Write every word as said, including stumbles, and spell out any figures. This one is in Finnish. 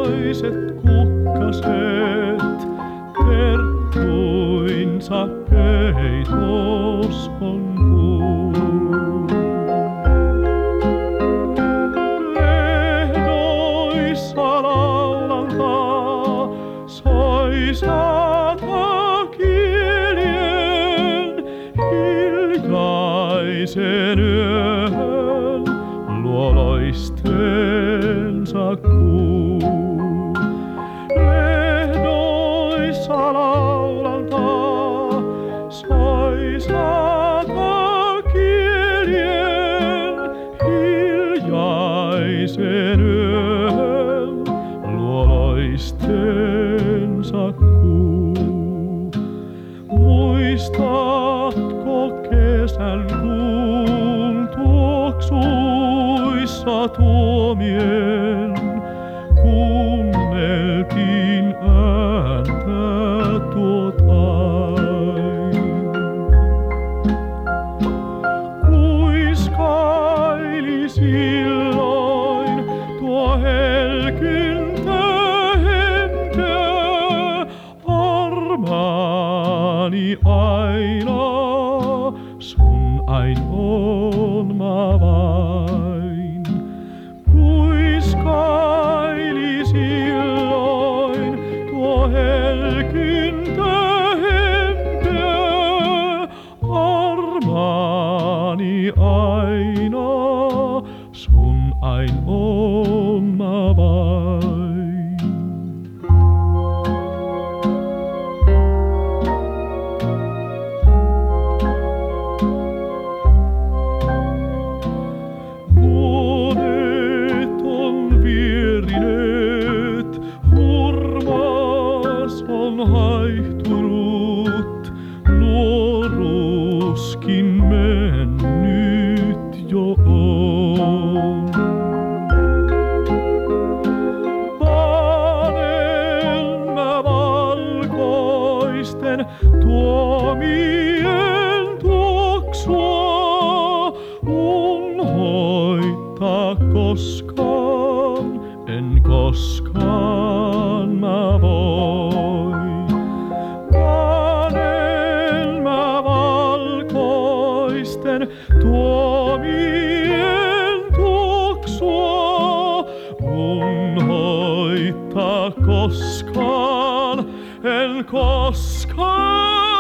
Hiljaiset kukkaset terttuinsa peitos on puu. Lehdoissa laulantaa soisata kielien hiljaisen yön luo loisteensa kuu. Lehdoissa laulantaa soisata kielien hiljaisen yön luo loisteensa kuu. Muistatko kesän kuun tuoksuissa tuomien, kuunneltiin ääntä tuotain. Kuiskaili silloin tuo helkintä henkeä, armaani aina, sun ainoon mä vain. Kuiskaili silloin tuo helkintä henkeä, armaani aina, sun ainoon mä vain. Vuodet on vierineet, hurmas on haihtunut, nuoruuskin mennyt jo on. Panen mä valkoisten tuomien tuoksua, unhoittaa koskaan, en koskaan mä voi. Panen mä valkoisten tuomien tuoksua, unhoittaa koskaan, en koskaan.